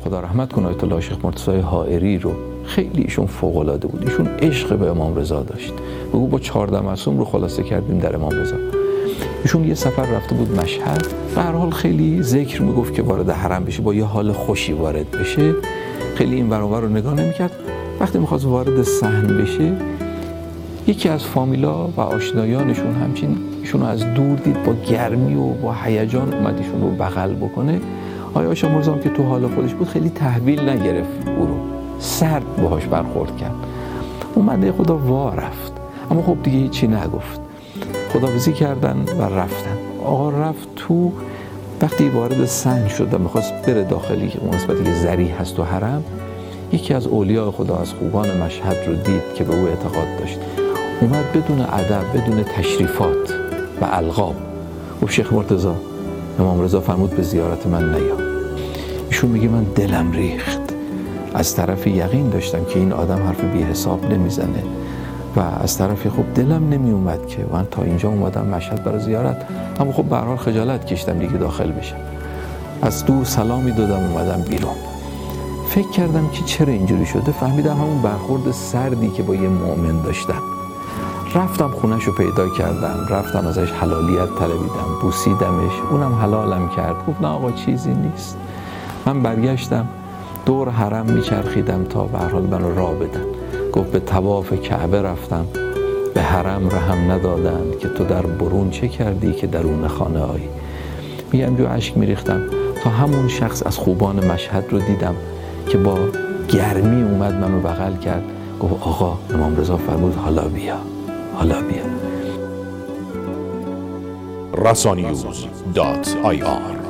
خدا رحمت کنه آیت الله شیخ مرتضی حائری رو، خیلی ایشون فوق العاده بود. ایشون عشق به امام رضا داشت. بگو با 14 معصوم رو خلاصه کردیم در امام رضا. ایشون یه سفر رفته بود مشهد، به هر حال خیلی ذکر میگفت که وارد حرم بشه، با یه حال خوشی وارد بشه، خیلی این ور اون ور رو نگاه نمی‌کرد. وقتی می‌خواست وارد صحن بشه، یکی از فامیلا و آشنایانشون همچین ایشون رو از دور دید، با گرمی و با هیجان اومد ایشون رو بغل بکنه. آقای هاشم مرزا که تو حال خودش بود خیلی تحویل نگرفت او رو، سرد باهاش برخورد کرد. اون بنده خدا وا رفت، اما خب دیگه هیچی نگفت. خداحافظی کردن و رفتن. آقا رفت تو، وقتی وارد صحن شد و میخواست بره داخلی که اون قسمتی که ذریح هست تو حرم، یکی از اولیاء خدا از خوبان مشهد رو دید که به او اعتقاد داشت. اومد بدون ادب، بدون تشریفات و القاب، گفت شیخ مرتضی امام رضا فرمود به زیارت من نیا. ایشون میگه من دلم ریخت، از طرفی یقین داشتم که این آدم حرف بی حساب نمیزنه و از طرفی خب دلم نمی اومد که من تا اینجا اومدم مشهد برای زیارت، اما خب به هر حال خجالت کشیدم دیگه داخل بشم. از دور سلامی دادم اومدم بیرون. فکر کردم که چرا اینجوری شده، فهمیدم همون برخورد سردی که با یه مؤمن داشتم. رفتم خونش رو پیدا کردم، رفتم ازش حلالیت طلبیدم، بوسیدمش، اونم حلالم کرد. گفت نه آقا چیزی نیست. من برگشتم دور حرم میچرخیدم تا به هر حال منو راه بدن. گفت به طواف کعبه رفتم، به حرم رحم ندادند که تو در برون چه کردی که درون خانه آیی. میگم جو اشک میریختم تا همون شخص از خوبان مشهد رو دیدم که با گرمی اومد منو بغل کرد، گفت آقا امام رضا فرمود حالا بیا، حالا بیا. rasaninews.ir